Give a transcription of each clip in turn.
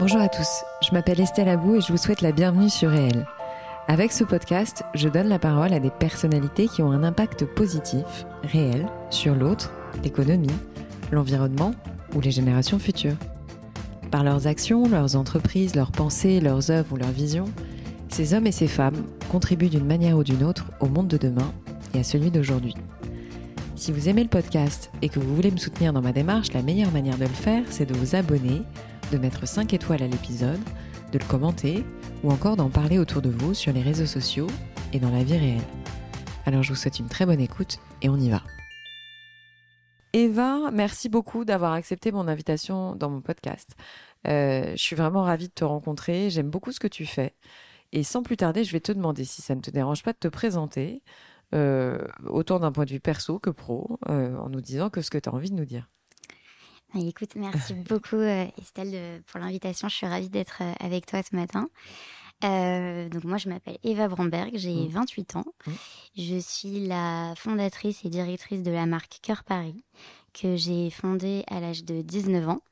Bonjour à tous, je m'appelle Estelle Abou et je vous souhaite la bienvenue sur Réel. Avec ce podcast, je donne la parole à des personnalités qui ont un impact positif, réel, sur l'autre, l'économie, l'environnement ou les générations futures. Par leurs actions, leurs entreprises, leurs pensées, leurs œuvres ou leurs visions, ces hommes et ces femmes contribuent d'une manière ou d'une autre au monde de demain et à celui d'aujourd'hui. Si vous aimez le podcast et que vous voulez me soutenir dans ma démarche, la meilleure manière de le faire, c'est de vous abonner, de mettre 5 étoiles à l'épisode, de le commenter ou encore d'en parler autour de vous sur les réseaux sociaux et dans la vie réelle. Alors je vous souhaite une très bonne écoute et on y va. Eva, merci beaucoup d'avoir accepté mon invitation dans mon podcast. Je suis vraiment ravie de te rencontrer, j'aime beaucoup ce que tu fais. Et sans plus tarder, je vais te demander, si ça ne te dérange pas, de te présenter, autant d'un point de vue perso que pro, en nous disant que ce que tu as envie de nous dire. Écoute, merci beaucoup Estelle pour l'invitation. Je suis ravie d'être avec toi ce matin. Donc moi, je m'appelle Eva Bromberg, j'ai 28 ans. Je suis la fondatrice et directrice de la marque Cœur Paris, que j'ai fondée à l'âge de 19 ans.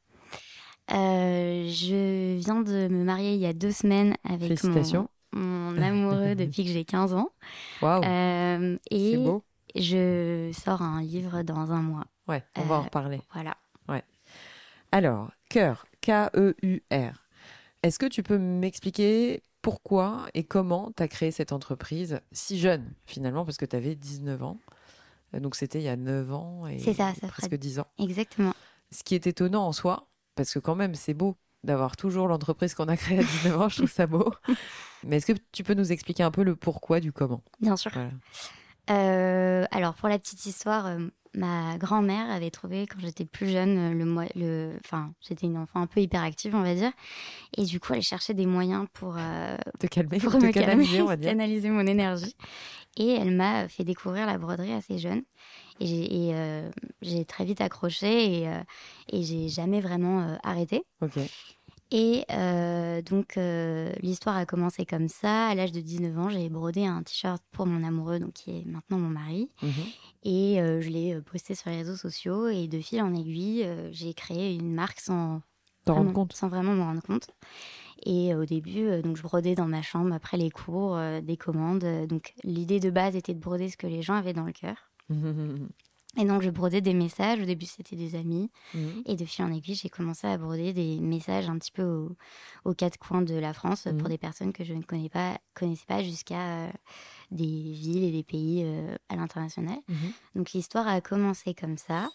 Je viens de me marier il y a 2 semaines avec mon amoureux depuis que j'ai 15 ans. Waouh, et c'est beau. Je sors un livre dans un mois. Ouais, on va en reparler. Voilà. Ouais. Alors, Cœur, K-E-U-R. Est-ce que tu peux m'expliquer pourquoi et comment tu as créé cette entreprise si jeune, finalement, parce que tu avais 19 ans. Donc, c'était il y a 9 ans et c'est ça presque 10 ans. Exactement. Ce qui est étonnant en soi, parce que quand même, c'est beau d'avoir toujours l'entreprise qu'on a créée à 19 ans, je trouve ça beau. Mais est-ce que tu peux nous expliquer un peu le pourquoi du comment ? Bien sûr. Voilà. Alors, pour la petite histoire, ma grand-mère avait trouvé, quand j'étais plus jeune, j'étais une enfant un peu hyperactive, on va dire. Et du coup, elle cherchait des moyens pour te calmer, pour me canaliser, on va dire. Canaliser mon énergie. Et elle m'a fait découvrir la broderie assez jeune. Et j'ai très vite accroché et j'ai jamais vraiment arrêté. Ok. Et donc, l'histoire a commencé comme ça. À l'âge de 19 ans, j'ai brodé un t-shirt pour mon amoureux, donc qui est maintenant mon mari. Et je l'ai posté sur les réseaux sociaux. Et de fil en aiguille, j'ai créé une marque sans vraiment me rendre compte. Et au début, donc je brodais dans ma chambre après les cours, des commandes. Donc, l'idée de base était de broder ce que les gens avaient dans le cœur. Et donc, je brodais des messages. Au début, c'était des amis. Et de fil en aiguille, j'ai commencé à broder des messages un petit peu aux 4 coins de la France pour des personnes que je ne connaissais pas jusqu'à des villes et des pays à l'international. Donc, l'histoire a commencé comme ça.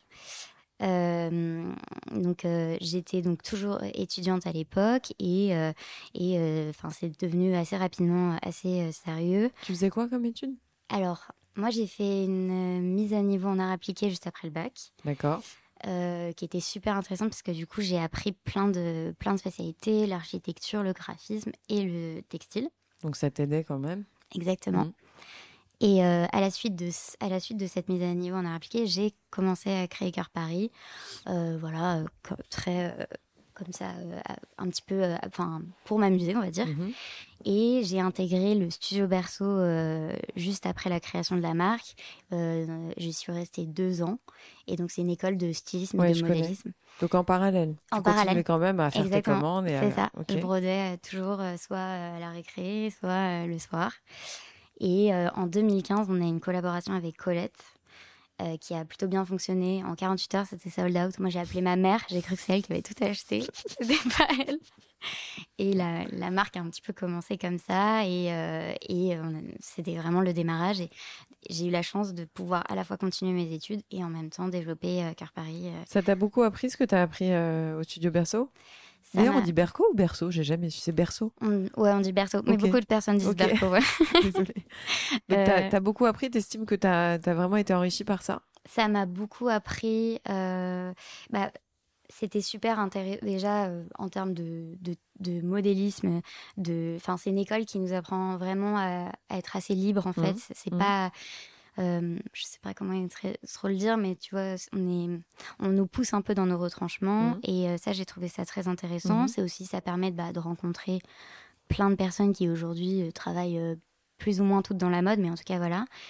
J'étais donc toujours étudiante à l'époque et c'est devenu assez rapidement assez sérieux. Tu faisais quoi comme étude ? Alors, moi, j'ai fait une mise à niveau en arts appliqués juste après le bac. D'accord. Qui était super intéressante parce que du coup, j'ai appris plein de spécialités, l'architecture, le graphisme et le textile. Donc, ça t'aidait quand même ? Exactement. Et à la suite de cette mise à niveau en arts appliqués, j'ai commencé à créer Cœur Paris. Comme ça, un petit peu, pour m'amuser, on va dire. Et j'ai intégré le studio Berceau juste après la création de la marque. J'y suis restée 2 ans. Et donc, c'est une école de stylisme et de modélisme. Donc, en parallèle. Tu continuais quand même à faire tes commandes. C'est ça. Okay. Je brodais toujours soit à la récré, soit le soir. Et en 2015, on a une collaboration avec Colette. Qui a plutôt bien fonctionné. En 48 heures, c'était sold out. Moi, j'ai appelé ma mère. J'ai cru que c'est elle qui avait tout acheté. C'était pas elle. Et la marque a un petit peu commencé comme ça. Et c'était vraiment le démarrage. Et j'ai eu la chance de pouvoir à la fois continuer mes études et en même temps développer Cœur Paris. Ça t'a beaucoup appris ce que tu as appris au studio Berceau ? D'ailleurs, on dit Berco ou Berceau ? J'ai jamais su. C'est Berceau ? Ouais, on dit Berceau. Mais beaucoup de personnes disent Berco. Ouais. Désolée. Donc, t'as beaucoup appris. T'estimes que t'as vraiment été enrichie par ça ? Ça m'a beaucoup appris. C'était super intéressant. Déjà, en termes de modélisme, c'est une école qui nous apprend vraiment à être assez libre, en fait. C'est pas... je sais pas comment trop le dire, mais tu vois, on nous pousse un peu dans nos retranchements et ça, j'ai trouvé ça très intéressant. C'est aussi, ça permet de rencontrer plein de personnes qui aujourd'hui travaillent plus ou moins toutes dans la mode, mais en tout cas, voilà.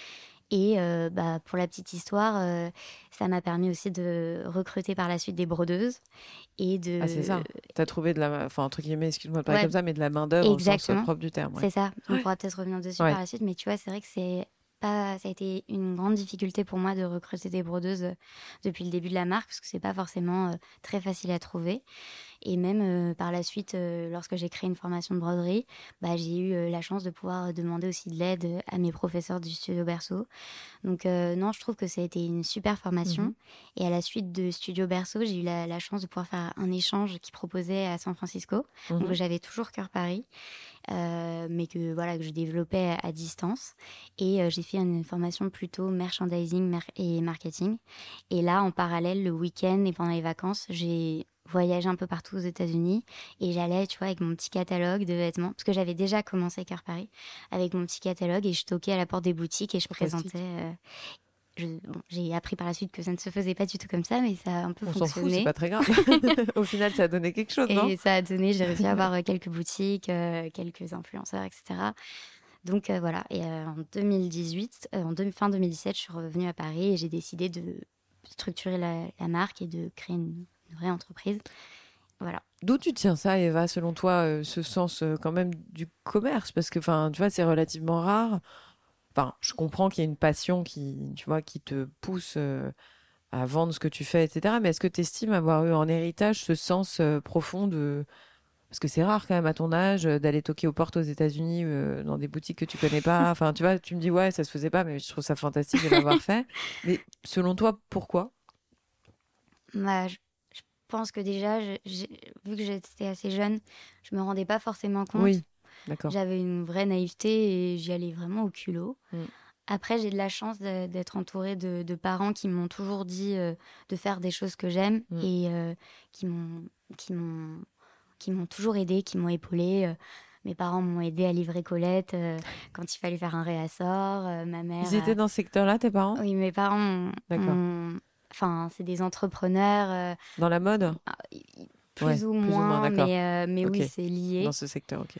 Et pour la petite histoire, ça m'a permis aussi de recruter par la suite des brodeuses. Et de... Ah, c'est ça. Tu as trouvé entre guillemets, excuse-moi de parler comme ça, mais de la main-d'œuvre au sens propre du terme. Ouais. C'est ça. On pourra peut-être revenir dessus par la suite. Mais tu vois, c'est vrai que ça a été une grande difficulté pour moi de recruter des brodeuses depuis le début de la marque, parce que c'est pas forcément très facile à trouver. Et même par la suite, lorsque j'ai créé une formation de broderie, j'ai eu la chance de pouvoir demander aussi de l'aide à mes professeurs du Studio Berceau. Donc non, je trouve que ça a été une super formation. Et à la suite de Studio Berceau, j'ai eu la chance de pouvoir faire un échange qu'ils proposaient à San Francisco. Donc j'avais toujours Cœur Paris, mais que je développais à distance. Et j'ai fait une formation plutôt merchandising et marketing. Et là, en parallèle, le week-end et pendant les vacances, j'ai voyagé un peu partout aux États-Unis et j'allais, tu vois, avec mon petit catalogue de vêtements, parce que j'avais déjà commencé Cœur Paris avec mon petit catalogue, et je toquais à la porte des boutiques et je présentais. J'ai appris par la suite que ça ne se faisait pas du tout comme ça, mais ça a un peu fonctionné. On s'en fout, c'est pas très grave. Au final, ça a donné quelque chose, non ? Et ça a donné, j'ai réussi à avoir quelques boutiques, quelques influenceurs, etc. Donc voilà, et en 2018, fin 2017, je suis revenue à Paris et j'ai décidé de structurer la marque et de créer une vraie entreprise. Voilà. D'où tu tiens ça, Eva, selon toi, ce sens quand même du commerce ? Parce que, tu vois, c'est relativement rare. Enfin, je comprends qu'il y a une passion qui te pousse à vendre ce que tu fais, etc. Mais est-ce que tu estimes avoir eu en héritage ce sens profond de... Parce que c'est rare quand même à ton âge d'aller toquer aux portes aux États-Unis dans des boutiques que tu connais pas. Enfin, tu vois, tu me dis ouais, ça se faisait pas, mais je trouve ça fantastique de l'avoir fait. Mais selon toi, pourquoi ? Je pense que déjà, vu que j'étais assez jeune, je me rendais pas forcément compte. Oui, d'accord. J'avais une vraie naïveté et j'y allais vraiment au culot. Après, j'ai de la chance d'être entourée de parents qui m'ont toujours dit de faire des choses que j'aime et qui m'ont toujours aidée, qui m'ont épaulée. Mes parents m'ont aidée à livrer Colette quand il fallait faire un réassort. Ma mère. Ils étaient dans ce secteur-là, tes parents ? Oui, mes parents Enfin, c'est des entrepreneurs. Dans la mode ? Plus ou moins, mais okay. Oui, c'est lié. Dans ce secteur, ok.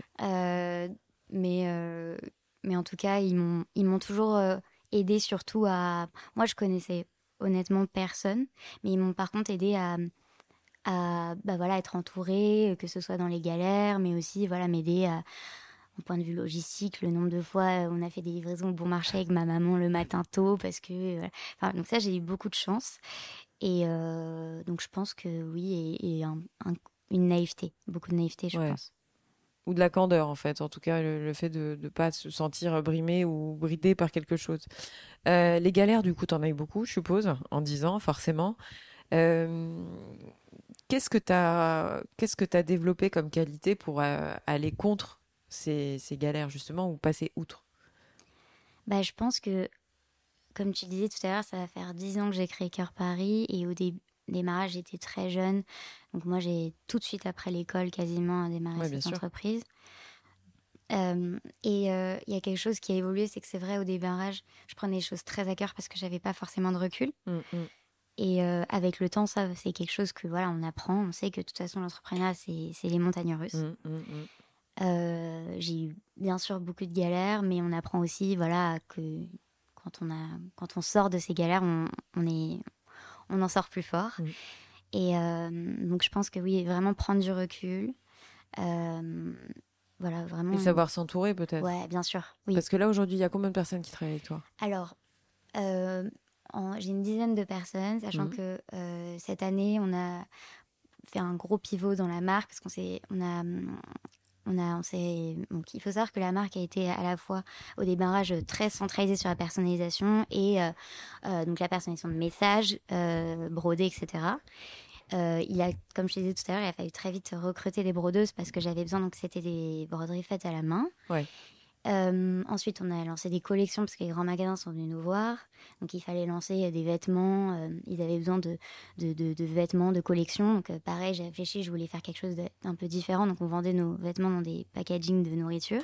Mais en tout cas, ils m'ont toujours aidé surtout à... Moi, je connaissais honnêtement personne, mais ils m'ont par contre aidé à être entourée, que ce soit dans les galères, mais aussi m'aider au point de vue logistique, le nombre de fois on a fait des livraisons au bon marché avec ma maman le matin tôt, parce que... donc ça, j'ai eu beaucoup de chance. Et donc je pense que oui, et une naïveté, beaucoup de naïveté, je pense. Ou de la candeur, en fait. En tout cas, le fait de ne pas se sentir brimé ou bridé par quelque chose. Les galères, du coup, tu en as eu beaucoup, je suppose, en 10 ans, forcément. Qu'est-ce que tu as développé comme qualité pour aller contre ces galères, justement, ou passer outre ? Je pense que, comme tu disais tout à l'heure, ça va faire 10 ans que j'ai créé Cœur Paris, et au démarrage, j'étais très jeune. Donc moi, j'ai tout de suite après l'école quasiment démarré cette entreprise. Et il y a quelque chose qui a évolué, c'est que c'est vrai, au démarrage, je prenais les choses très à cœur parce que j'avais pas forcément de recul. Et avec le temps, ça, c'est quelque chose que on apprend. On sait que de toute façon, l'entrepreneuriat, c'est les montagnes russes. J'ai eu bien sûr beaucoup de galères, mais on apprend aussi que quand on sort de ces galères, on en sort plus fort. Et donc je pense que oui, vraiment prendre du recul. Vraiment. Et savoir s'entourer peut-être. Ouais, bien sûr. Oui. Parce que là, aujourd'hui, il y a combien de personnes qui travaillent avec toi ? Alors, j'ai une dizaine de personnes, sachant que cette année, on a fait un gros pivot dans la marque, parce donc il faut savoir que la marque a été à la fois au démarrage très centralisée sur la personnalisation et donc la personnalisation de messages, brodés, etc. Comme je te disais tout à l'heure, il a fallu très vite recruter des brodeuses parce que j'avais besoin, donc c'était des broderies faites à la main. Ouais. Ensuite, on a lancé des collections parce que les grands magasins sont venus nous voir. Donc, il fallait lancer des vêtements. Ils avaient besoin de vêtements, de collections. Donc, pareil, j'ai réfléchi, je voulais faire quelque chose d'un peu différent. Donc, on vendait nos vêtements dans des packagings de nourriture.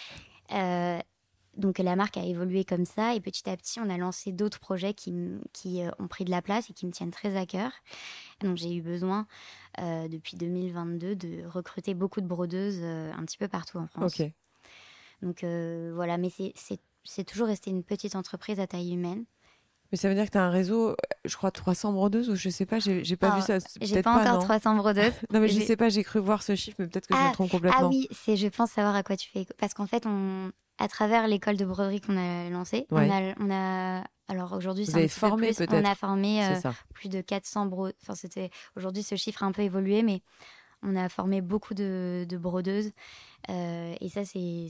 Donc, la marque a évolué comme ça. Et petit à petit, on a lancé d'autres projets qui ont pris de la place et qui me tiennent très à cœur. Donc, j'ai eu besoin, depuis 2022, de recruter beaucoup de brodeuses un petit peu partout en France. Ok. Donc voilà, mais c'est c'est toujours resté une petite entreprise à taille humaine. Mais ça veut dire que tu as un réseau, je crois, 300 brodeuses ou je sais pas, j'ai pas vu ça. J'ai pas encore 300 brodeuses. Non, mais je sais pas, j'ai cru voir ce chiffre, mais peut-être que je me trompe complètement. Ah oui, je pense savoir à quoi tu fais. Parce qu'en fait, à travers l'école de broderie qu'on a lancée, on a alors aujourd'hui, c'est un petit peu plus. On a formé plus de 400 brodeuses. Enfin, aujourd'hui, ce chiffre a un peu évolué, mais on a formé beaucoup de brodeuses. Et ça, c'est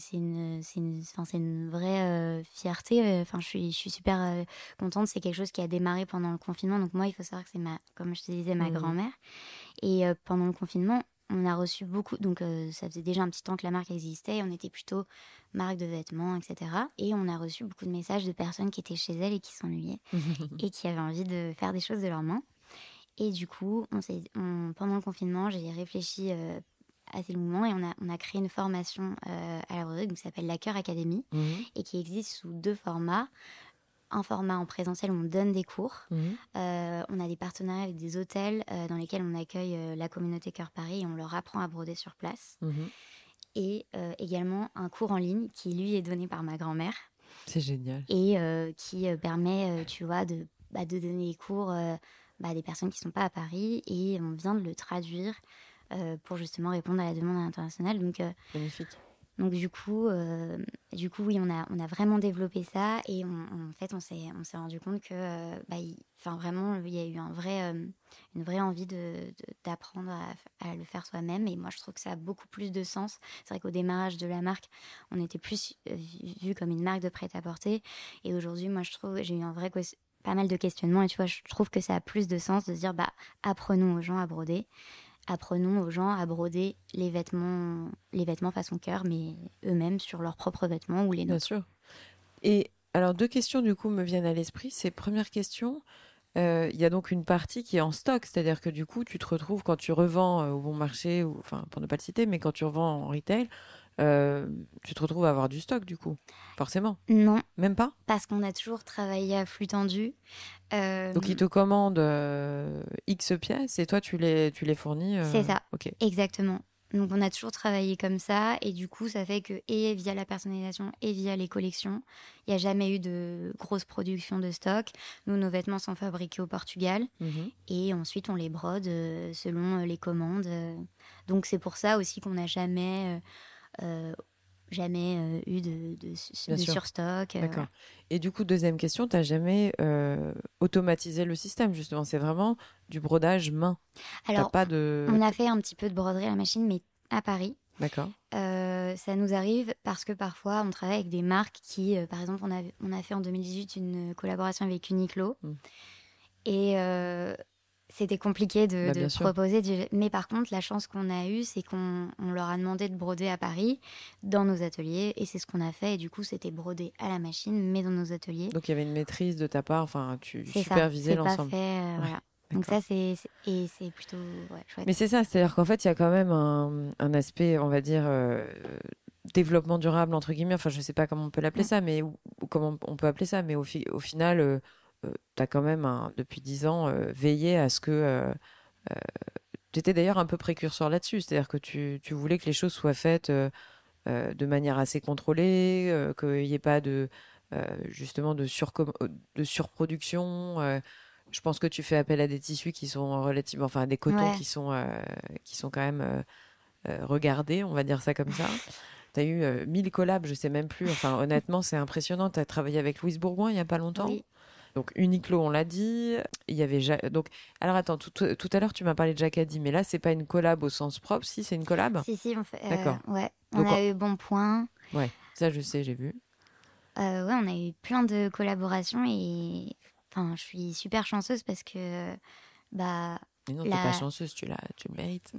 une vraie fierté. Enfin, je suis super contente. C'est quelque chose qui a démarré pendant le confinement. Donc moi, il faut savoir que c'est comme je te disais, ma grand-mère. Et pendant le confinement, on a reçu beaucoup. Donc ça faisait déjà un petit temps que la marque existait. On était plutôt marque de vêtements, etc. Et on a reçu beaucoup de messages de personnes qui étaient chez elles et qui s'ennuyaient et qui avaient envie de faire des choses de leurs mains. Et du coup, pendant le confinement, j'ai réfléchi à ces moments et on a créé une formation à la broderie qui s'appelle la Cœur Academy et qui existe sous 2 formats. Un format en présentiel où on donne des cours. On a des partenariats avec des hôtels dans lesquels on accueille la communauté Cœur Paris et on leur apprend à broder sur place. Et également un cours en ligne qui, lui, est donné par ma grand-mère. C'est génial. Et qui permet, tu vois, de donner des cours à des personnes qui ne sont pas à Paris. Et on vient de le traduire pour justement répondre à la demande internationale. Donc, magnifique. Donc du coup, oui, on a vraiment développé ça et en fait, on s'est rendu compte que, vraiment, il y a eu une vraie envie d'apprendre à le faire soi-même. Et moi, je trouve que ça a beaucoup plus de sens. C'est vrai qu'au démarrage de la marque, on était plus vu comme une marque de prêt-à-porter. Et aujourd'hui, moi, je trouve, j'ai eu pas mal de questionnements. Et tu vois, je trouve que ça a plus de sens de se dire, apprenons aux gens à broder. Apprenons aux gens à broder les vêtements façon cœur, mais eux-mêmes sur leurs propres vêtements ou les nôtres. Bien sûr. Et alors, 2 questions du coup me viennent à l'esprit. Première question, il y a donc une partie qui est en stock, c'est-à-dire que du coup, tu te retrouves quand tu revends au bon marché, enfin pour ne pas le citer, mais quand tu revends en retail, tu te retrouves à avoir du stock du coup, forcément. Non. Même pas ? Parce qu'on a toujours travaillé à flux tendu. Donc ils te commandent X pièces et toi tu les fournis. C'est ça, okay. Exactement. Donc on a toujours travaillé comme ça et du coup ça fait que et via la personnalisation et via les collections, il n'y a jamais eu de grosse production de stock. Nous, nos vêtements sont fabriqués au Portugal et ensuite on les brode selon les commandes. Donc c'est pour ça aussi qu'on n'a jamais eu de surstock. D'accord. Et du coup, deuxième question, tu n'as jamais automatisé le système, justement. C'est vraiment du brodage main. Alors, on a fait un petit peu de broderie à la machine, mais à Paris. D'accord. Ça nous arrive parce que parfois, on travaille avec des marques qui, par exemple, on a fait en 2018 une collaboration avec Uniqlo. Et c'était compliqué de proposer. Mais par contre, la chance qu'on a eue, c'est qu'on leur a demandé de broder à Paris, dans nos ateliers. Et c'est ce qu'on a fait. Et du coup, c'était brodé à la machine, mais dans nos ateliers. Donc, il y avait une maîtrise de ta part. Enfin, tu supervisais l'ensemble. C'est pas fait, voilà. Donc ça, c'est plutôt chouette. Mais c'est ça, c'est-à-dire qu'en fait, il y a quand même un aspect, on va dire, développement durable, entre guillemets. Enfin, je sais pas comment on peut l'appeler ça, mais ou comment on peut appeler ça. Mais au final... tu as quand même, depuis 10 ans, veillé à ce que... tu étais d'ailleurs un peu précurseur là-dessus, c'est-à-dire que tu voulais que les choses soient faites de manière assez contrôlée, qu'il n'y ait pas justement de surproduction. Je pense que tu fais appel à des tissus qui sont relativement... Enfin, à des cotons qui sont quand même regardés, on va dire ça comme ça. Tu as eu 1000 collabs, je sais même plus. Enfin, honnêtement, c'est impressionnant. Tu as travaillé avec Louise Bourgoin il n'y a pas longtemps. Oui. Donc Uniqlo, on l'a dit. Il y avait donc alors attends, tout à l'heure tu m'as parlé de Jacadi, mais là c'est pas une collab au sens propre, si c'est une collab. Si on fait. D'accord. Ouais. On a eu Bon Point. Ouais, ça je sais, j'ai vu. On a eu plein de collaborations et enfin je suis super chanceuse parce que Mais non, t'es pas chanceuse, tu le mérites.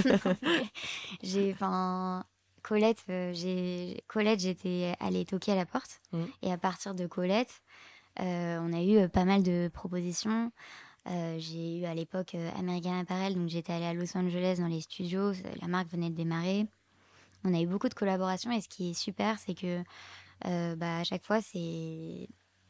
Colette, j'étais allée toquer à la porte et à partir de Colette. On a eu pas mal de propositions. J'ai eu à l'époque American Apparel, donc j'étais allée à Los Angeles dans les studios. La marque venait de démarrer. On a eu beaucoup de collaborations et ce qui est super, c'est que à chaque fois, c'est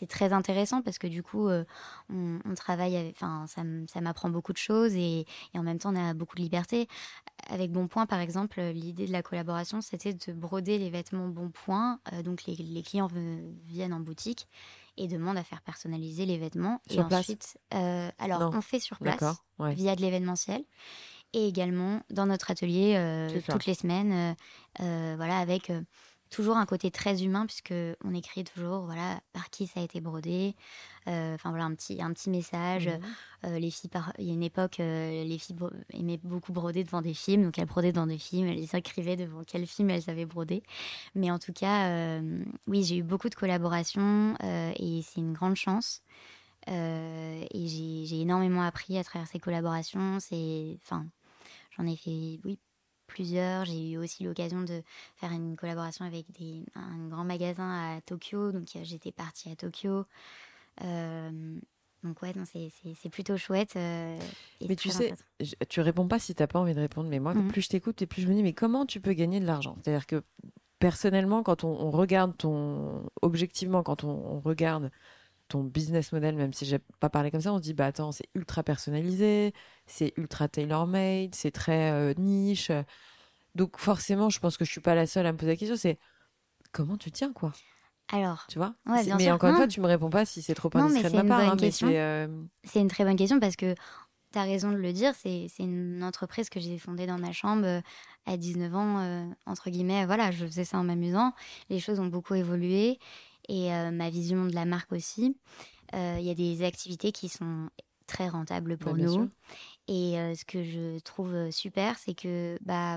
c'est très intéressant parce que du coup, on travaille, ça m'apprend beaucoup de choses et en même temps, on a beaucoup de liberté. Avec Bonpoint, par exemple, l'idée de la collaboration, c'était de broder les vêtements Bonpoint. Donc, les clients viennent en boutique et demandent à faire personnaliser les vêtements. Sur et place ensuite, on fait sur place via de l'événementiel. Et également dans notre atelier toutes les semaines, avec toujours un côté très humain puisque on écrit toujours par qui ça a été brodé, un petit message. Les filles, il y a une époque, les filles aimaient beaucoup broder devant des films, donc elles brodaient dans des films, elles écrivaient devant quel film elles avaient brodé. Mais en tout cas, oui, j'ai eu beaucoup de collaborations et c'est une grande chance. Et j'ai énormément appris à travers ces collaborations. J'en ai fait, plusieurs. J'ai eu aussi l'occasion de faire une collaboration avec un grand magasin à Tokyo. Donc, j'étais partie à Tokyo. Donc, ouais, non, c'est plutôt chouette. Mais tu sais, tu réponds pas si t'as pas envie de répondre. Mais moi, plus je t'écoute et plus je me dis, mais comment tu peux gagner de l'argent ? C'est-à-dire que, personnellement, quand on regarde objectivement, quand on regarde ton business model, même si j'ai pas parlé comme ça, on se dit, bah attends, c'est ultra personnalisé, c'est ultra tailor-made, c'est très niche. Donc forcément, je pense que je suis pas la seule à me poser la question, c'est comment tu tiens, quoi ? Alors, tu vois ? Ouais, mais encore une fois, tu me réponds pas si c'est trop indiscret de ma part. C'est une très bonne question parce que tu as raison de le dire, c'est une entreprise que j'ai fondée dans ma chambre à 19 ans, entre guillemets. Voilà, je faisais ça en m'amusant. Les choses ont beaucoup évolué et ma vision de la marque aussi. Il y a des activités qui sont très rentables pour nous. Sûr. Et ce que je trouve super, c'est que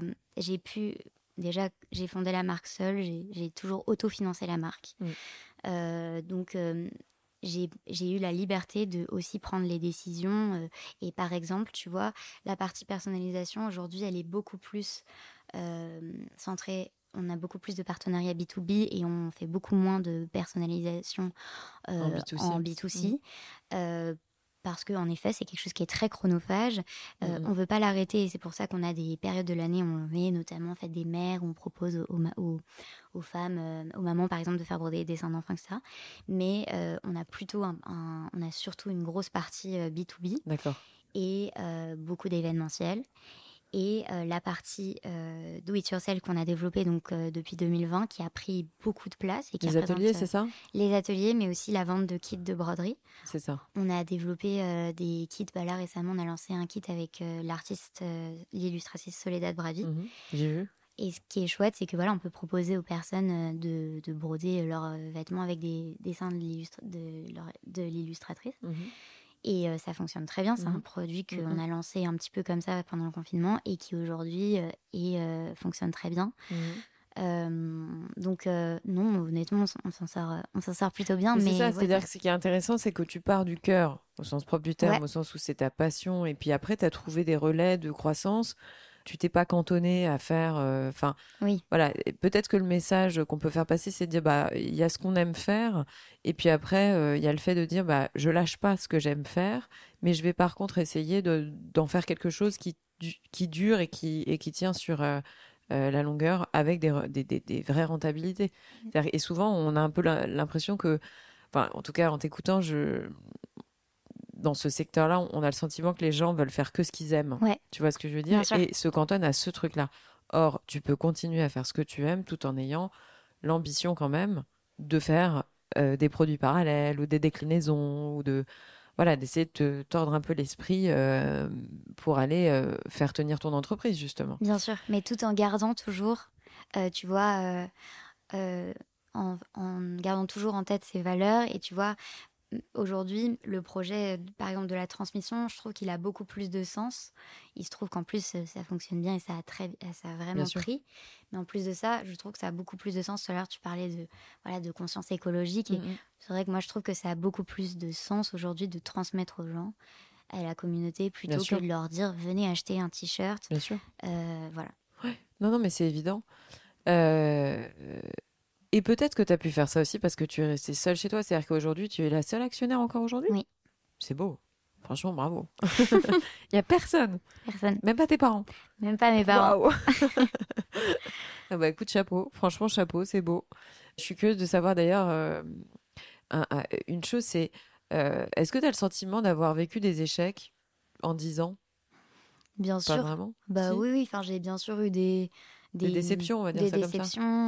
j'ai fondé la marque seule, j'ai toujours autofinancé la marque. Donc, j'ai eu la liberté de aussi prendre les décisions. Et par exemple, tu vois, la partie personnalisation, aujourd'hui, elle est beaucoup plus centrée. On a beaucoup plus de partenariats B2B et on fait beaucoup moins de personnalisation en B2C. Parce qu'en effet, c'est quelque chose qui est très chronophage. On ne veut pas l'arrêter et c'est pour ça qu'on a des périodes de l'année où on le met, notamment en fait, des mères, où on propose aux femmes, aux mamans par exemple, de faire broder des dessins d'enfants, etc. Mais on a surtout une grosse partie B2B. D'accord. Et beaucoup d'événementiels. Et la partie do it yourself qu'on a développée depuis 2020 qui a pris beaucoup de place. Et qui les ateliers, c'est ça ? Les ateliers, mais aussi la vente de kits de broderie. C'est ça. On a développé des kits. Là, récemment, on a lancé un kit avec l'illustratrice Soledad Bravi. J'ai vu. Et ce qui est chouette, c'est que on peut proposer aux personnes de broder leurs vêtements avec des dessins de l'illustratrice. Et ça fonctionne très bien. C'est un produit qu'on a lancé un petit peu comme ça pendant le confinement et qui aujourd'hui fonctionne très bien. Donc non, honnêtement, on s'en sort plutôt bien. Mais c'est ça, c'est-à-dire que ce qui est intéressant, c'est que tu pars du cœur, au sens propre du terme, au sens où c'est ta passion. Et puis après, tu as trouvé des relais de croissance. Tu t'es pas cantonné à faire... Voilà. Et peut-être que le message qu'on peut faire passer, c'est de dire, il y a ce qu'on aime faire. Et puis après, il y a le fait de dire, je lâche pas ce que j'aime faire, mais je vais par contre essayer d'en faire quelque chose qui dure et qui tient sur la longueur avec des vraies rentabilités. Et souvent, on a un peu l'impression que... en tout cas, en t'écoutant, dans ce secteur-là, on a le sentiment que les gens veulent faire que ce qu'ils aiment. Ouais. Tu vois ce que je veux dire ? Et se cantonnent à ce truc-là. Or, tu peux continuer à faire ce que tu aimes tout en ayant l'ambition quand même de faire des produits parallèles ou des déclinaisons ou d'essayer de te tordre un peu l'esprit pour aller faire tenir ton entreprise, justement. Bien sûr, mais tout en gardant toujours, tu vois, en gardant toujours en tête ses valeurs. Et tu vois, aujourd'hui, le projet, par exemple, de la transmission, je trouve qu'il a beaucoup plus de sens. Il se trouve qu'en plus, ça fonctionne bien et ça a vraiment pris. Mais en plus de ça, je trouve que ça a beaucoup plus de sens. Tout à l'heure, tu parlais de conscience écologique. Et c'est vrai que moi, je trouve que ça a beaucoup plus de sens aujourd'hui de transmettre aux gens, à la communauté, plutôt que de leur dire « venez acheter un t-shirt ». Bien sûr. Voilà. Ouais. Non, mais c'est évident. Et peut-être que tu as pu faire ça aussi parce que tu es restée seule chez toi. C'est-à-dire qu'aujourd'hui, tu es la seule actionnaire encore aujourd'hui ? Oui. C'est beau. Franchement, bravo. Il n'y a personne. Personne. Même pas tes parents. Même pas mes parents. Waouh. Écoute, chapeau. Franchement, chapeau, c'est beau. Je suis curieuse de savoir d'ailleurs Une chose, c'est est-ce que tu as le sentiment d'avoir vécu des échecs en 10 ans? Bien Pas sûr. vraiment? Bah Si? oui. Enfin, j'ai bien sûr eu Des déceptions, on va dire des ça comme ça. déceptions.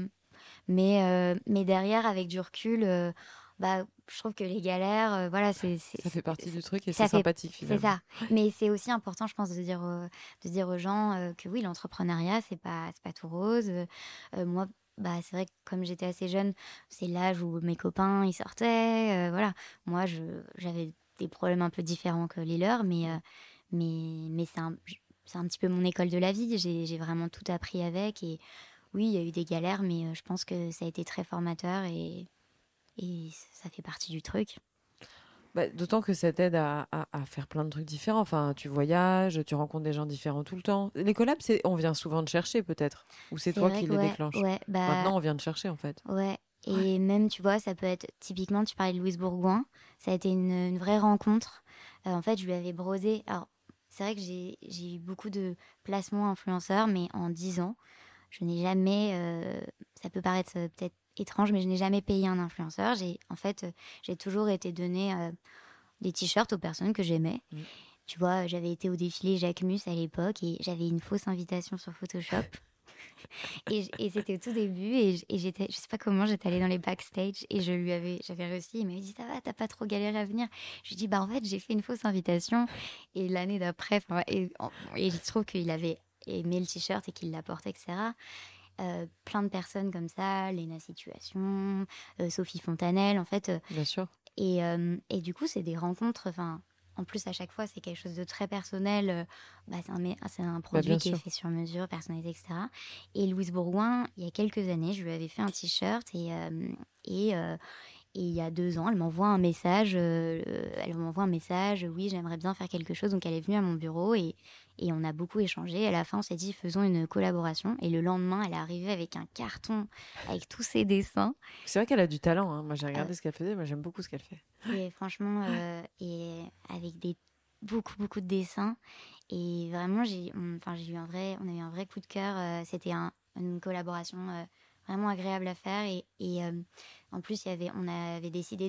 Mais derrière, avec du recul, bah, je trouve que les galères, voilà, Ça fait partie du truc et c'est ça fait, sympathique c'est finalement. ça. Mais c'est aussi important, je pense, de dire aux gens que oui, l'entrepreneuriat, c'est pas tout rose. Moi, bah, c'est vrai que comme j'étais assez jeune, c'est l'âge où mes copains, ils sortaient. Voilà. Moi, j'avais des problèmes un peu différents que les leurs, mais c'est un petit peu mon école de la vie. J'ai vraiment tout appris avec. Et oui, il y a eu des galères, mais je pense que ça a été très formateur et ça fait partie du truc. Bah, d'autant que ça t'aide à faire plein de trucs différents. Enfin, tu voyages, tu rencontres des gens différents tout le temps. Les collabs, on vient souvent te chercher peut-être. Ou c'est C'est toi vrai qui que les déclenches. bah Maintenant, on vient te chercher en fait. ouais. Et même, tu vois, ça peut être typiquement, tu parlais de Louise Bourgoin, ça a été une vraie rencontre. En fait, je lui avais brodé. Alors, c'est vrai que j'ai eu beaucoup de placements influenceurs, mais en 10 ans, je n'ai jamais, ça peut paraître peut-être étrange, mais je n'ai jamais payé un influenceur. En fait, j'ai toujours été donné des t-shirts aux personnes que j'aimais. Mm. Tu vois, j'avais été au défilé Jacques Mus à l'époque et j'avais une fausse invitation sur Photoshop. Et c'était au tout début et j'étais, je sais pas comment, j'étais allée dans les backstage et j'avais réussi. Il m'avait dit, ça va, t'as pas trop galéré à venir. Je lui ai dit, bah en fait, j'ai fait une fausse invitation. Et l'année d'après, et il se trouve qu'il avait aimé le t-shirt et qu'il l'a porté, etc. Plein de personnes comme ça, Léna Situation, Sophie Fontanelle, en fait. Bien sûr. Et du coup, c'est des rencontres, enfin, en plus, à chaque fois, c'est quelque chose de très personnel. Bah, c'est un Bah, produit bien qui est sûr. fait sur mesure, personnalisé, etc. Et Louise Bourgoin, il y a quelques années, je lui avais fait un t-shirt et, euh, et il y a 2 ans, elle m'envoie un message, oui, j'aimerais bien faire quelque chose. Donc elle est venue à mon bureau et on a beaucoup échangé. À la fin, on s'est dit, faisons une collaboration. Et le lendemain, elle est arrivée avec un carton avec tous ses dessins. C'est vrai qu'elle a du talent, hein. Moi, j'ai Euh, regardé ce qu'elle faisait. Moi, j'aime beaucoup ce qu'elle fait. C'est franchement, et avec beaucoup de dessins. Et vraiment, on a eu un vrai coup de cœur. C'était une collaboration vraiment agréable à faire. En plus, on avait décidé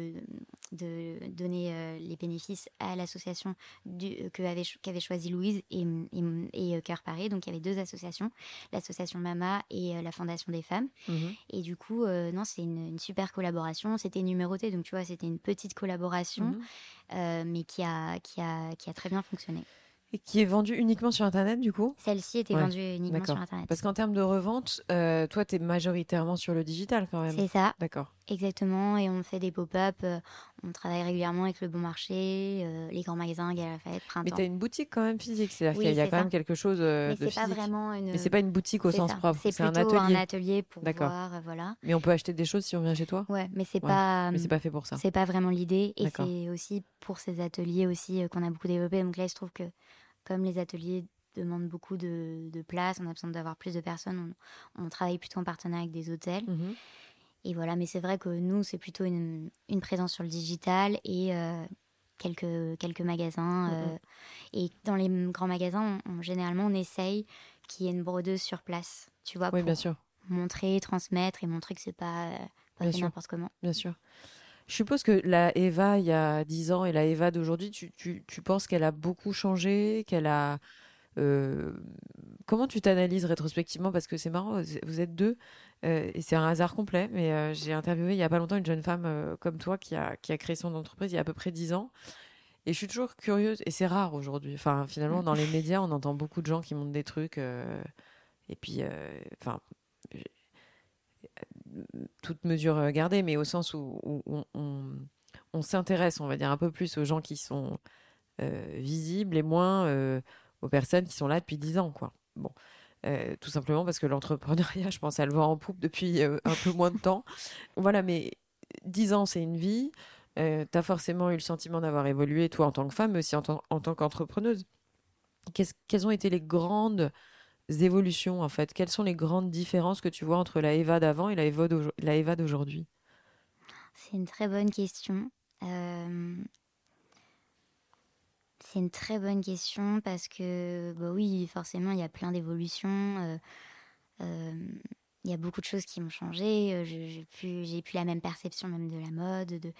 de donner les bénéfices à l'association qu'avait choisi Louise et Cœur Paris. Donc, il y avait 2 associations, l'association Mama et la Fondation des femmes. Mhm. Et du coup, non, c'est une super collaboration. C'était numéroté, donc tu vois, c'était une petite collaboration, Mhm. mais qui a très bien fonctionné. Et qui est vendu uniquement sur Internet, du coup? Celle-ci était Ouais, vendue uniquement sur d'accord. Internet. Parce qu'en termes de revente, toi, tu es majoritairement sur le digital quand même. C'est ça, D'accord. exactement. Et on fait des pop-up. On travaille régulièrement avec le Bon Marché, les grands magasins, Galeries Lafayette, Mais tu as Printemps. une boutique quand même physique, c'est-à-dire qu'il Oui, y a c'est quand ça. même quelque chose Mais de c'est pas physique. vraiment Mais c'est pas une boutique au C'est sens ça. propre, C'est c'est un plutôt un atelier. atelier pour D'accord. voir, voilà. Mais on peut acheter des choses si on vient chez toi? Ouais, mais Ouais. Mais c'est pas fait pour ça. c'est pas vraiment l'idée. Et D'accord. c'est aussi pour ces ateliers aussi qu'on a beaucoup développé. Donc là, il se trouve que comme les ateliers demandent beaucoup de place, on a besoin d'avoir plus de personnes, on travaille plutôt en partenariat avec des hôtels. Mhm. Et voilà, mais c'est vrai que nous, c'est plutôt une présence sur le digital et quelques magasins. Mhm. Et dans les grands magasins, généralement, on essaye qu'il y ait une brodeuse sur place, tu vois, Oui, bien pour sûr. montrer, transmettre et montrer que c'est pas Bien fait sûr. n'importe comment. Bien sûr. Je suppose que la Eva il y a 10 ans et la Eva d'aujourd'hui, tu penses qu'elle a beaucoup changé, qu'elle a... euh, Comment tu t'analyses rétrospectivement? Parce que c'est marrant, vous êtes deux, et c'est un hasard complet, mais j'ai interviewé il y a pas longtemps une jeune femme comme toi qui a créé son entreprise il y a à peu près 10 ans. Et je suis toujours curieuse, et c'est rare aujourd'hui. Enfin, finalement, dans les médias, on entend beaucoup de gens qui montent des trucs, et puis, enfin, toute mesure gardée, mais au sens où on s'intéresse, on va dire, un peu plus aux gens qui sont visibles et moins aux personnes qui sont là depuis 10 ans, quoi. Bon, tout simplement parce que l'entrepreneuriat, je pense, elle va en poupe depuis un peu moins de temps. Voilà, mais 10 ans, c'est une vie. Tu as forcément eu le sentiment d'avoir évolué, toi, en tant que femme, mais aussi en tant qu'entrepreneuse. Quelles ont été les grandes évolutions, en fait? Quelles sont les grandes différences que tu vois entre la Eva d'avant et la Eva d'aujourd'hui? C'est une très bonne question. Euh, c'est une très bonne question parce que, bah oui, forcément, il y a plein d'évolutions. Euh, il y a beaucoup de choses qui ont changé. J'ai plus la même perception même de la mode.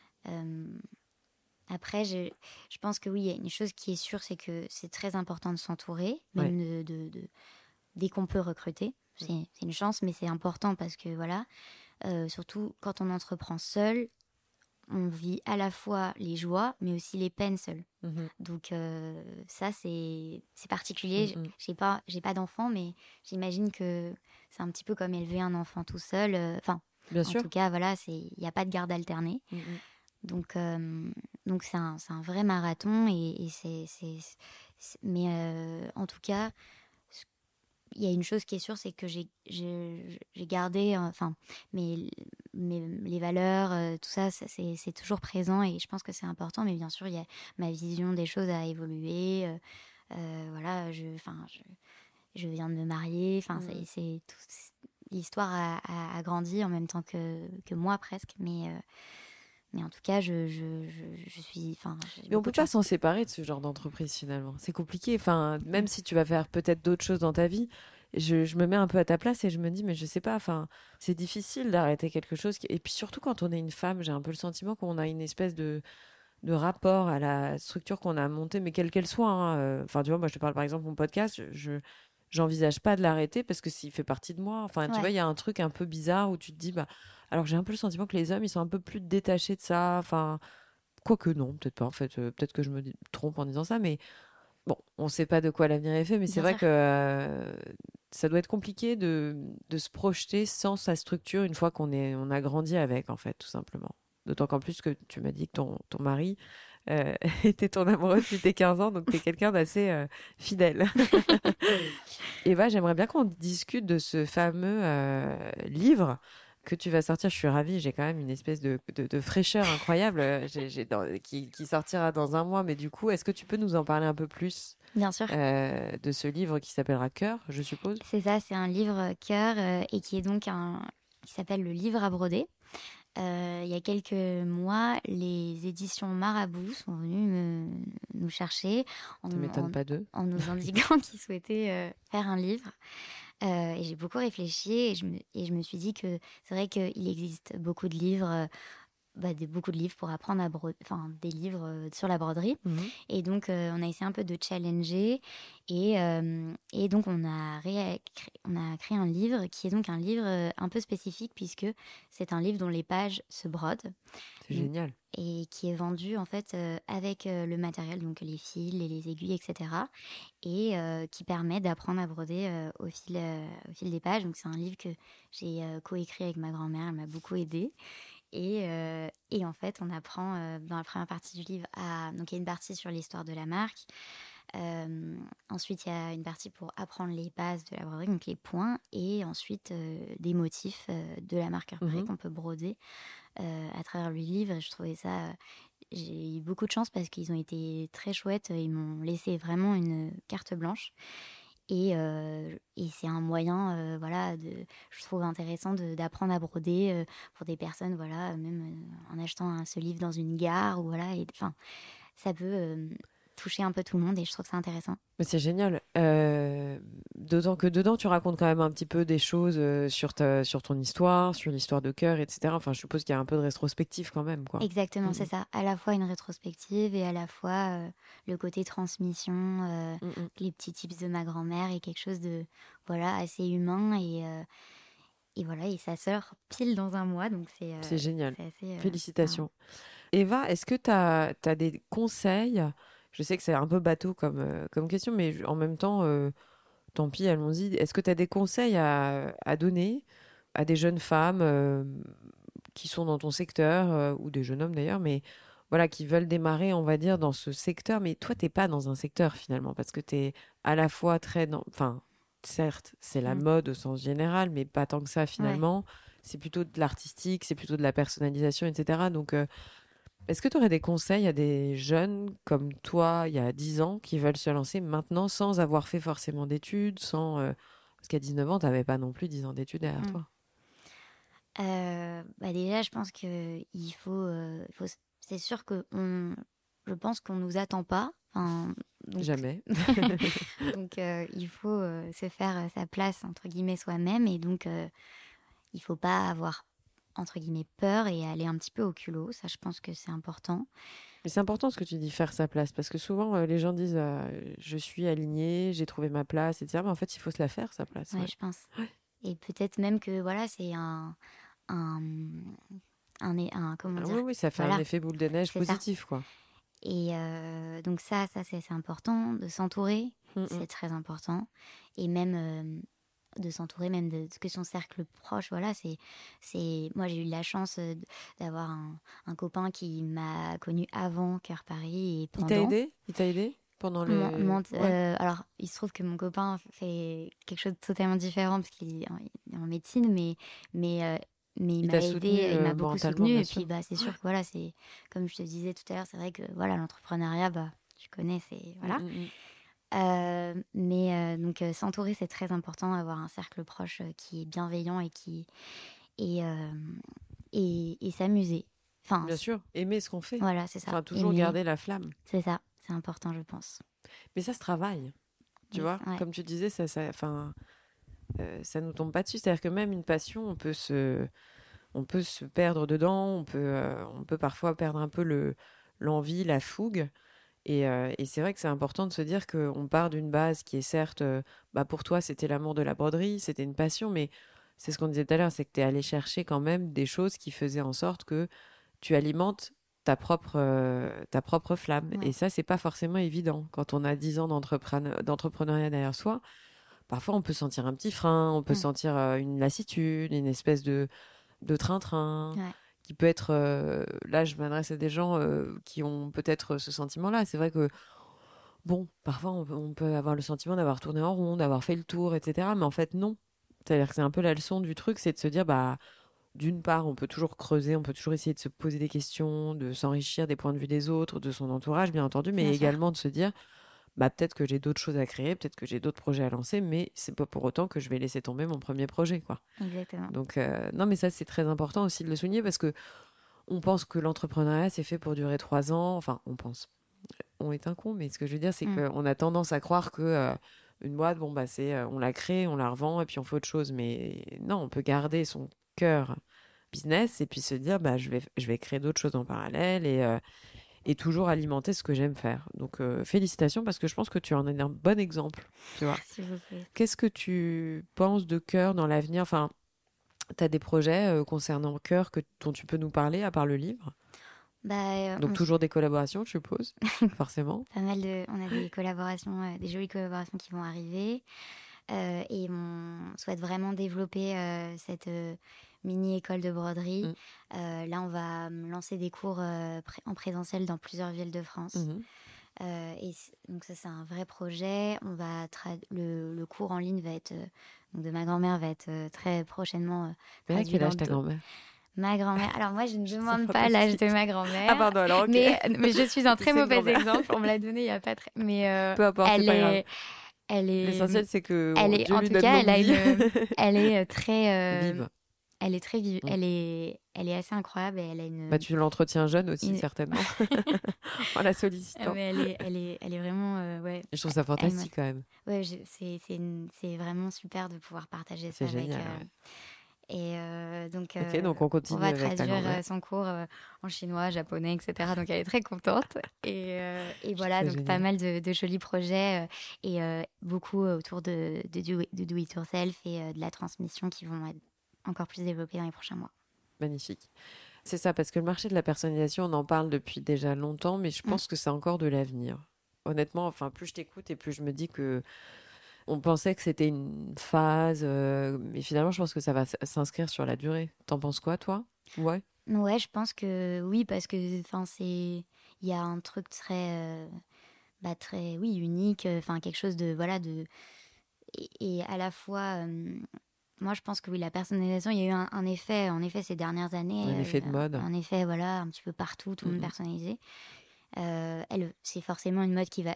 Après, je pense que oui, il y a une chose qui est sûre, c'est que c'est très important de s'entourer, même dès qu'on peut recruter. C'est une chance, mais c'est important parce que voilà, surtout quand on entreprend seul, on vit à la fois les joies, mais aussi les peines seul. Donc ça, c'est particulier. J'ai pas d'enfant, mais j'imagine que c'est un petit peu comme élever un enfant tout seul. Enfin, Bien en sûr. tout cas, voilà, il n'y a pas de garde alternée. Donc c'est un vrai marathon mais en tout cas, il y a une chose qui est sûre, c'est que j'ai gardé enfin les valeurs, tout ça, c'est toujours présent et je pense que c'est important. Mais bien sûr, il y a ma vision des choses à évoluer. Voilà, je viens de me marier. Enfin, l'histoire a grandi en même temps que moi presque, mais en tout cas, je suis. Enfin, mais on peut pas s'en séparer de ce genre d'entreprise finalement. C'est compliqué. Enfin, même si tu vas faire peut-être d'autres choses dans ta vie, je me mets un peu à ta place et je me dis, mais je sais pas. Enfin, c'est difficile d'arrêter quelque chose. Et puis surtout quand on est une femme, j'ai un peu le sentiment qu'on a une espèce de rapport à la structure qu'on a montée, mais quelle qu'elle soit. Enfin, tu vois, moi, je te parle par exemple de mon podcast. J'envisage pas de l'arrêter parce que s'il fait partie de moi. Enfin, tu vois, il y a un truc un peu bizarre où tu te dis, bah, alors j'ai un peu le sentiment que les hommes, ils sont un peu plus détachés de ça. Enfin, quoique non, peut-être pas. En fait, peut-être que je me trompe en disant ça, mais bon, on sait pas de quoi l'avenir est fait. Mais c'est vrai que ça doit être compliqué de se projeter sans sa structure une fois on a grandi avec, en fait, tout simplement. D'autant qu'en plus que tu m'as dit que ton mari était ton amoureux depuis tes 15 ans, donc tu es quelqu'un d'assez fidèle. Eva, j'aimerais bien qu'on discute de ce fameux livre que tu vas sortir. Je suis ravie, j'ai quand même une espèce de fraîcheur incroyable qui sortira dans un mois. Mais du coup, est-ce que tu peux nous en parler un peu plus? Bien sûr. De ce livre qui s'appellera Cœur, je suppose. C'est ça, c'est un livre Cœur et qui est donc qui s'appelle Le Livre à broder. Il y a quelques mois, les éditions Marabout sont venues nous chercher Ça m'étonne pas d'eux. en nous indiquant qu'ils souhaitaient faire un livre. Et j'ai beaucoup réfléchi et je me suis dit que c'est vrai qu'il existe beaucoup de livres. Beaucoup de livres pour apprendre à broder, enfin des livres sur la broderie. Et donc on a essayé un peu de challenger et donc on a créé un livre qui est donc un livre un peu spécifique puisque c'est un livre dont les pages se brodent. C'est génial. Et qui est vendu en fait avec le matériel, donc les fils et les aiguilles, etc. Et qui permet d'apprendre à broder au fil des pages. Donc c'est un livre que j'ai coécrit avec ma grand-mère, elle m'a beaucoup aidée. Et en fait, on apprend dans la première partie du livre donc il y a une partie sur l'histoire de la marque. Ensuite, il y a une partie pour apprendre les bases de la broderie, donc les points, et ensuite des motifs de la marque Burberry qu'on peut broder à travers le livre. Et je trouvais ça... j'ai eu beaucoup de chance parce qu'ils ont été très chouettes. Ils m'ont laissé vraiment une carte blanche. Et c'est un moyen, voilà, je trouve intéressant d'apprendre à broder pour des personnes, voilà, même en achetant ce livre dans une gare, ou voilà, enfin, ça peut toucher un peu tout le monde et je trouve ça intéressant. Mais c'est génial. D'autant que dedans, tu racontes quand même un petit peu des choses sur ton histoire, sur l'histoire de Cœur, etc. Enfin, je suppose qu'il y a un peu de rétrospective quand même, quoi. Exactement, c'est ça. À la fois une rétrospective et à la fois le côté transmission, les petits tips de ma grand-mère et quelque chose de, voilà, assez humain et voilà, et sa sœur pile dans un mois, donc c'est génial. C'est assez, félicitations. Eva, est-ce que tu as des conseils? Je sais que c'est un peu bateau comme question, mais en même temps, tant pis, allons-y. Est-ce que tu as des conseils à donner à des jeunes femmes qui sont dans ton secteur, ou des jeunes hommes d'ailleurs, mais voilà, qui veulent démarrer, on va dire, dans ce secteur? Mais toi, t'es pas dans un secteur finalement, parce que tu es à la fois très... Enfin, certes, c'est la mode au sens général, mais pas tant que ça finalement. Ouais. C'est plutôt de l'artistique, c'est plutôt de la personnalisation, etc. Donc... est-ce que tu aurais des conseils à des jeunes comme toi, il y a 10 ans, qui veulent se lancer maintenant sans avoir fait forcément d'études, parce qu'à 19 ans, tu n'avais pas non plus 10 ans d'études derrière toi? Déjà, je pense qu'il faut... c'est sûr je pense qu'on ne nous attend pas. Enfin, Donc, Jamais. donc il faut se faire sa place, entre guillemets, soi-même. Et donc, il faut pas avoir, entre guillemets, peur et aller un petit peu au culot. Ça, je pense que c'est important. Mais c'est important ce que tu dis, faire sa place, parce que souvent les gens disent je suis alignée, j'ai trouvé ma place, etc. Mais en fait, il faut se la faire, sa place. Ouais, je pense. Et peut-être même que voilà, c'est un comment dire, Oui, ça fait un effet boule de neige positif, quoi. Et donc ça c'est important de s'entourer, c'est très important. Et même de s'entourer même de que son cercle proche, voilà, c'est moi j'ai eu la chance d'avoir un copain qui m'a connue avant Cœur Paris et pendant. Il t'a aidé pendant les... Alors il se trouve que mon copain fait quelque chose de totalement différent parce qu'il est en médecine, mais il m'a aidé, il m'a beaucoup soutenu. Et puis c'est sûr que voilà, c'est comme je te disais tout à l'heure, c'est vrai que voilà, l'entrepreneuriat, tu connais, c'est voilà. Donc s'entourer, c'est très important, avoir un cercle proche qui est bienveillant et qui et s'amuser. Enfin, bien sûr, aimer ce qu'on fait. Voilà, c'est ça. Enfin, toujours garder la flamme. C'est ça, c'est important, je pense. Mais ça se travaille, tu vois. Ouais. Comme tu disais, ça nous tombe pas dessus. C'est-à-dire que même une passion, on peut se perdre dedans, on peut parfois perdre un peu l'envie, la fougue. Et c'est vrai que c'est important de se dire qu'on part d'une base qui est certes, pour toi, c'était l'amour de la broderie, c'était une passion, mais c'est ce qu'on disait tout à l'heure, c'est que tu es allé chercher quand même des choses qui faisaient en sorte que tu alimentes ta propre flamme. Ouais. Et ça, c'est pas forcément évident. Quand on a 10 ans d'entrepreneuriat derrière soi, parfois on peut sentir un petit frein, on peut sentir une lassitude, une espèce de train-train. Ouais. Qui peut être... là, je m'adresse à des gens qui ont peut-être ce sentiment-là. C'est vrai que, parfois, on peut avoir le sentiment d'avoir tourné en rond, d'avoir fait le tour, etc. Mais en fait, non. C'est-à-dire que c'est un peu la leçon du truc, c'est de se dire, d'une part, on peut toujours creuser, on peut toujours essayer de se poser des questions, de s'enrichir des points de vue des autres, de son entourage, bien entendu, mais également de se dire... peut-être que j'ai d'autres choses à créer, peut-être que j'ai d'autres projets à lancer, mais c'est pas pour autant que je vais laisser tomber mon premier projet, quoi. Exactement. Donc, non, mais ça, c'est très important aussi de le souligner parce que on pense que l'entrepreneuriat, c'est fait pour durer 3 ans. Enfin, on pense. On est un con, mais ce que je veux dire, c'est qu'on a tendance à croire que une boîte, on la crée, on la revend et puis on fait autre chose. Mais non, on peut garder son cœur business et puis se dire, je vais créer d'autres choses en parallèle et toujours alimenter ce que j'aime faire. Donc, félicitations parce que je pense que tu en es un bon exemple. Tu vois. Merci beaucoup. Qu'est-ce que tu penses de Cœur dans l'avenir ? Enfin, tu as des projets concernant Cœur dont tu peux nous parler à part le livre ? Donc, toujours des collaborations, je suppose, forcément. Pas mal on a des collaborations, des jolies collaborations qui vont arriver. Et on souhaite vraiment développer cette mini-école de broderie. Là, on va lancer des cours en présentiel dans plusieurs villes de France. Et donc ça, c'est un vrai projet. On va le cours en ligne va être donc de ma grand-mère va être très prochainement. Mais à quel âge ta grand-mère ? Ma grand-mère. Alors moi, je ne demande pas l'âge de ma grand-mère. Ah pardon, alors ok. Mais je suis un très mauvais exemple. On me l'a donné il y a pas très. Mais peu importe, c'est pas grave. Elle est. L'essentiel, c'est que. En tout cas, elle est très. Vive. Elle est très vive. Elle est assez incroyable et elle a une. Tu l'entretiens jeune aussi, certainement. En la sollicitant. Mais elle est vraiment. Ouais. Je trouve ça fantastique quand même. Ouais, c'est vraiment super de pouvoir partager ça avec. Génial. Et donc on continue. On va traduire son cours en chinois, japonais, etc. Donc elle est très contente. Et voilà, donc génial. Pas mal de jolis projets et beaucoup autour de do it yourself et de la transmission qui vont être encore plus développés dans les prochains mois. Magnifique. C'est ça, parce que le marché de la personnalisation, on en parle depuis déjà longtemps, mais je pense que c'est encore de l'avenir. Honnêtement, plus je t'écoute et plus je me dis que on pensait que c'était une phase, mais finalement, je pense que ça va s'inscrire sur la durée. T'en penses quoi, toi ? Ouais, je pense que oui, parce que il y a un truc très, très unique, quelque chose de et à la fois. Moi, je pense que oui, la personnalisation, il y a eu un effet, en effet, ces dernières années. Un effet de mode. Un effet, un petit peu partout, tout le monde personnalisé. C'est forcément une mode qui va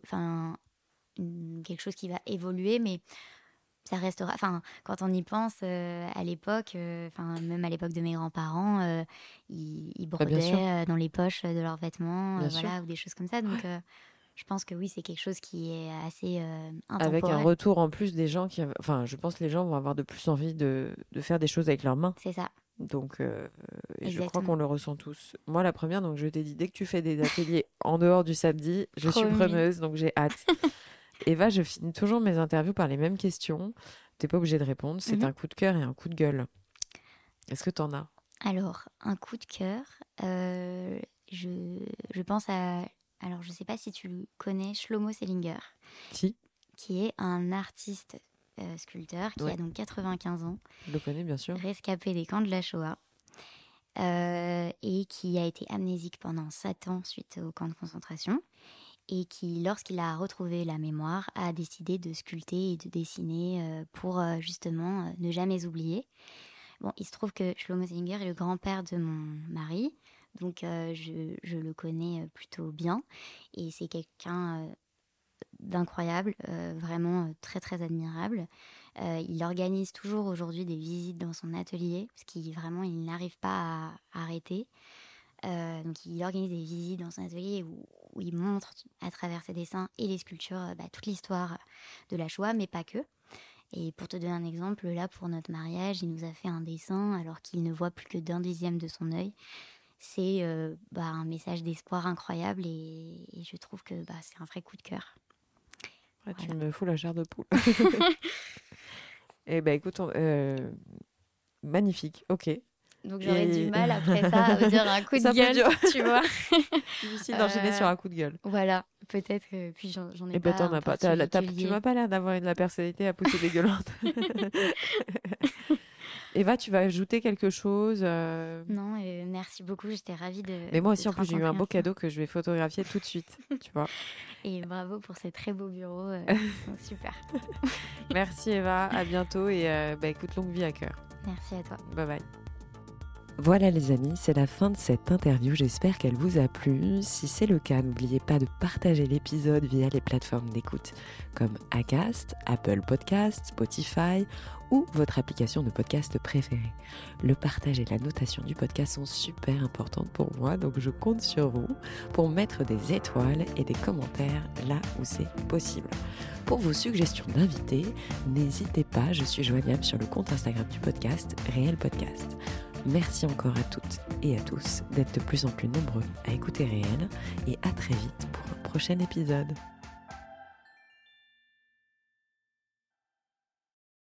quelque chose qui va évoluer, mais ça restera. Quand on y pense, à l'époque, même à l'époque de mes grands-parents, ils brodaient dans les poches de leurs vêtements, ou des choses comme ça. Donc, je pense que oui, c'est quelque chose qui est assez intemporel. Avec un retour en plus des gens qui... Enfin, je pense que les gens vont avoir de plus envie de faire des choses avec leurs mains. C'est ça. Donc, je crois qu'on le ressent tous. Moi, la première, donc je t'ai dit, dès que tu fais des ateliers en dehors du samedi, je suis preneuse, donc j'ai hâte. Eva, je finis toujours mes interviews par les mêmes questions. T'es pas obligée de répondre. C'est un coup de cœur et un coup de gueule. Est-ce que t'en as? Alors, un coup de cœur, je pense à... Alors, je sais pas si tu connais Shlomo Selinger. Si. Qui est un artiste sculpteur qui a donc 95 ans. Je le connais, bien sûr. Rescapé des camps de la Shoah. Et qui a été amnésique pendant 7 ans suite au camp de concentration. Et qui, lorsqu'il a retrouvé la mémoire, a décidé de sculpter et de dessiner pour justement ne jamais oublier. Bon, il se trouve que Shlomo Selinger est le grand-père de mon mari, donc je le connais plutôt bien. Et c'est quelqu'un d'incroyable, vraiment très très admirable. Il organise toujours aujourd'hui des visites dans son atelier, parce qu'il n'arrive pas à arrêter. Donc il organise des visites dans son atelier où il montre à travers ses dessins et les sculptures toute l'histoire de la Shoah, mais pas que. Et pour te donner un exemple, là pour notre mariage, il nous a fait un dessin alors qu'il ne voit plus que d'1/10 de son œil. C'est un message d'espoir incroyable et je trouve que c'est un vrai coup de cœur. Ouais, voilà. Tu me fous la chair de poule. Eh ben écoute, magnifique, ok. Donc j'aurais du mal après ça à me dire un coup de gueule, tu vois. Difficile d'enchaîner sur un coup de gueule. Voilà, peut-être que puis j'en ai pas. T'en as pas. Tu m'as pas l'air d'avoir la personnalité à pousser des gueulantes. Eva, tu vas ajouter quelque chose Non, merci beaucoup, j'étais ravie de... Mais moi aussi, en plus, j'ai eu un beau cadeau que je vais photographier tout de suite, tu vois. Et bravo pour ces très beaux bureaux, super. Merci Eva, à bientôt et écoute, longue vie à cœur. Merci à toi. Bye bye. Voilà les amis, c'est la fin de cette interview, j'espère qu'elle vous a plu. Si c'est le cas, n'oubliez pas de partager l'épisode via les plateformes d'écoute comme Acast, Apple Podcasts, Spotify ou votre application de podcast préférée. Le partage et la notation du podcast sont super importantes pour moi, donc je compte sur vous pour mettre des étoiles et des commentaires là où c'est possible. Pour vos suggestions d'invités, n'hésitez pas, je suis joignable sur le compte Instagram du podcast, Réel Podcast. Merci encore à toutes et à tous d'être de plus en plus nombreux à écouter Réel et à très vite pour un prochain épisode.